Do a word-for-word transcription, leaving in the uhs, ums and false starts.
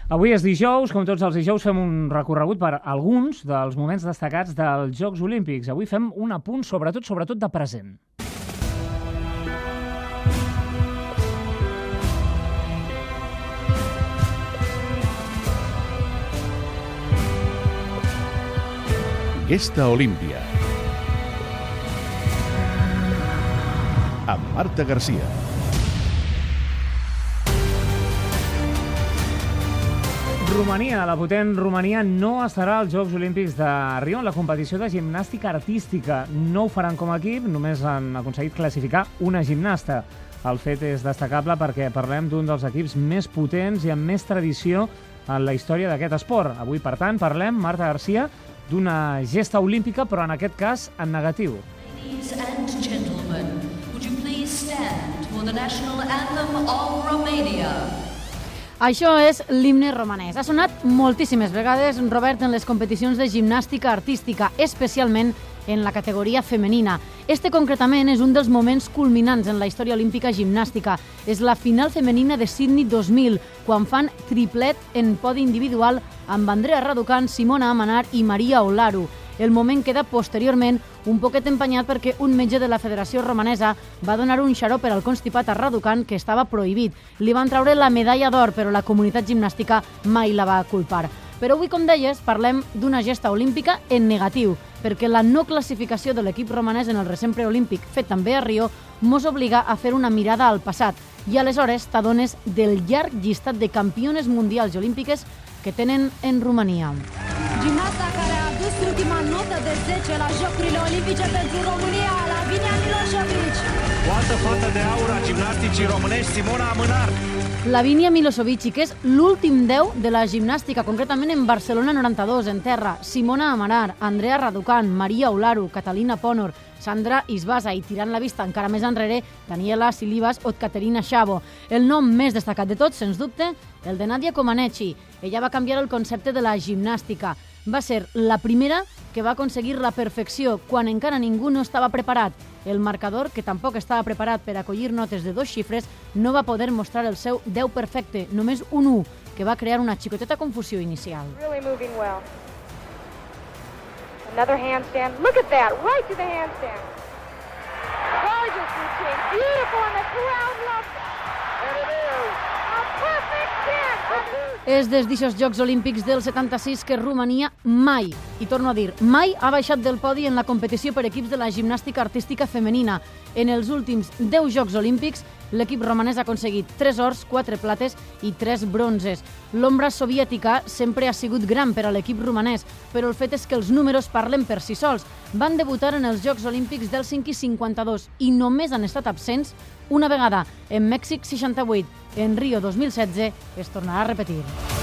Avui és dijous, com tots els dijous fem un recorregut per alguns dels moments destacats dels Jocs Olímpics. Avui fem un apunt sobretot, sobretot de present. Gesta Olímpia amb Marta Garcia. Romania, la potent Romania, no estarà als Jocs Olímpics de Rio en la competició de gimnàstica artística. No ho faran com a equip, només han aconseguit classificar una gimnasta. El fet és destacable perquè parlem d'un dels equips més potents i amb més tradició en la història d'aquest esport. Avui, per tant, parlem, Marta Garcia, d'una gesta olímpica, però en aquest cas en negatiu. Ladies and gentlemen, would you please stand for the national anthem of Romania? Això és l'himne romanès. Ha sonat moltíssimes vegades, Robert, en les competicions de gimnàstica artística, especialment en la categoria femenina. Este, concretament, és un dels moments culminants en la història olímpica gimnàstica. És la final femenina de Sydney dos mil, quan fan triplet en podi individual amb Andrea Raducanu, Simona Amanar i Maria Oularu. El moment queda posteriorment un poquet empenyat perquè un metge de la Federació Romanesa va donar un xarop per al constipat a Raducanu que estava prohibit. Li van treure la medalla d'or, però la comunitat gimnàstica mai la va culpar. Però avui, com deies, parlem d'una gesta olímpica en negatiu, perquè la no classificació de l'equip romanès en el recent preolímpic, fet també a Rio, mos obliga a fer una mirada al passat i aleshores t'adones del llarg llistat de campiones mundials i olímpiques que tenen en Romania. Gimnasta care a adus ultima notă de zece la Jocurile Olimpice pentru România, Lavinia Milošević. O altă fată de aur a gimnasticii românești, Simona Amanar. Lavinia Milošević, que és l'últim deu de la gimnàstica, concretament en Barcelona noranta-dos, en terra. Simona Amanar, Andrea Raducanu, Maria Oularu, Catalina Ponor, Sandra Isbasa i, tirant la vista encara més enrere, Daniela Silivas o Caterina Szabo. El nom més destacat de tots, sens dubte, el de Nadia Comaneci. Ella va canviar el concepte de la gimnàstica. Va ser la primera que va aconseguir la perfecció quan encara ningú no estava preparat. El marcador, que tampoc estava preparat per acollir notes de dos xifres, no va poder mostrar el seu deu perfecte, només un u, que va crear una xicoteta confusió inicial. Really moving well. Another handstand. Look at that, right to the handstand. Gorgeous routine, beautiful, and the crowd loves it. And it is. A perfect ten. És des d'aixòs Jocs Olímpics del setanta-sis que Romania mai, i torno a dir, mai ha baixat del podi en la competició per equips de la gimnàstica artística femenina. En els últims deu Jocs Olímpics, l'equip romanès ha aconseguit tres ors, quatre plates i tres bronzes. L'ombra soviètica sempre ha sigut gran per a l'equip romanès, però el fet és que els números parlen per si sols. Van debutar en els Jocs Olímpics del Helsinki cinquanta-dos i només han estat absents una vegada, en Mèxic seixanta-vuit. En Rio dos mil setze es tornarà a repetir.